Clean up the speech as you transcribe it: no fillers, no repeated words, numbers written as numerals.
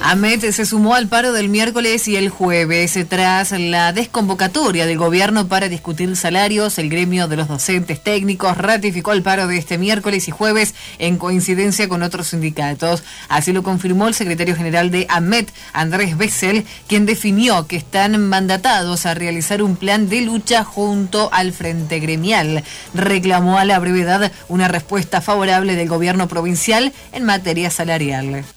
AMET se sumó al paro del miércoles y el jueves. Tras la desconvocatoria del gobierno para discutir salarios, el gremio de los docentes técnicos ratificó el paro de este miércoles y jueves en coincidencia con otros sindicatos. Así lo confirmó el secretario general de AMET, Andrés Bessel, quien definió que están mandatados a realizar un plan de lucha junto al Frente Gremial. Reclamó a la brevedad una respuesta favorable del gobierno provincial en materia salarial.